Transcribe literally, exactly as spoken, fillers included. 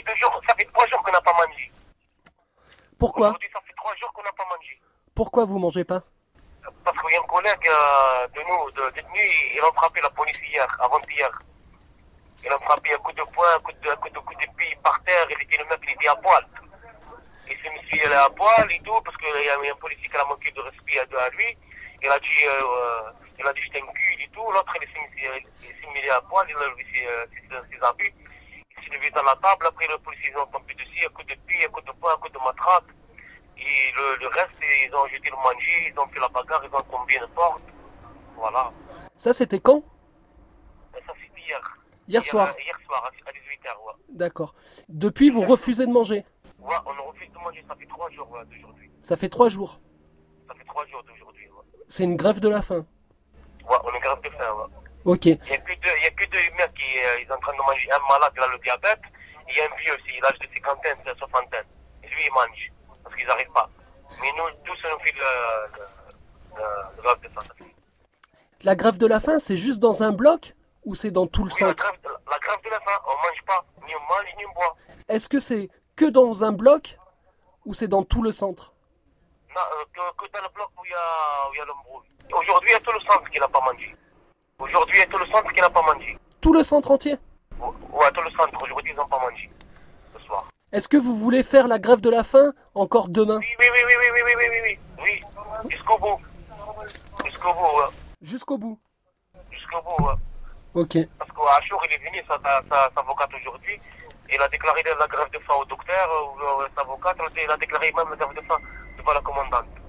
fait deux jours, ça fait trois jours qu'on n'a pas mangé. Pourquoi? Aujourd'hui, ça fait trois jours qu'on n'a pas mangé. Pourquoi vous mangez pas? Parce qu'il y a un collègue euh, de nous, de détenu, il a frappé la police hier, avant-hier. Il a frappé un coup de poing, un coup de, un coup de, coup de pied par terre, il était, le mec, il était à poil. Et ce monsieur, il est à poil et tout, parce qu'il y a un policier qui a manqué de respect à, à lui. Il a dit, euh, il a dit, j'étais un cul et tout. L'autre, il s'est mis à poil, il a levé ses, ses, ses habits. Il s'est levé dans la table, après le policier, ils ont tombé dessus, un coup de pied, un coup de poing, un coup de matraque. Et le, le reste, ils ont jeté le manger, ils ont fait la bagarre, ils ont tombé une porte. Voilà. Ça, c'était quand? Et ça, c'était hier. Hier Hier soir. Hier soir, à dix-huit heures, ouais. D'accord. Depuis, vous refusez de manger? Ouais, on a refusé de manger, ça fait trois jours ouais, d'aujourd'hui. Ça fait trois jours. Ça fait trois jours d'aujourd'hui, ouais. C'est une grève de la faim. Ouais, on est grave de faim, ouais. Ok. Il n'y a que deux, il y a que deux mecs qui euh, ils sont en train de manger. Un malade, il a le diabète, et il y a un vieux aussi, l'âge de cinquantaine, de soixantaine. Et lui, il mange, parce qu'ils n'arrivent pas. Mais nous, tous, on fait le, le, le, le grève de faim. La grève de la faim, c'est juste dans un bloc ou c'est dans tout le Oui, la centre? grève, de, la grève de la faim, on ne mange pas, ni on mange, ni on boit. Est-ce que c'est que dans un bloc ou c'est dans tout le centre? Non, euh, que, que dans le bloc où il y a, où il y a l'embrouille. Aujourd'hui, il y a tout le centre qui n'a pas mangé. Aujourd'hui, il y a tout le centre qui n'a pas mangé. Tout le centre entier? Ouais, tout le centre. Aujourd'hui, ils n'ont pas mangé. Ce soir. Est-ce que vous voulez faire la grève de la faim encore demain? Oui, oui, oui, oui, oui, oui, oui, oui, oui, oui. Jusqu'au bout. Jusqu'au bout, ouais. Jusqu'au bout? Jusqu'au bout, ouais. Ok. Parce qu'Achour, il est venu, sa, sa, sa, sa avocate aujourd'hui. Il a déclaré la grève de faim au docteur, ou euh, sa avocate, il a déclaré même la grève de faim devant la commandante.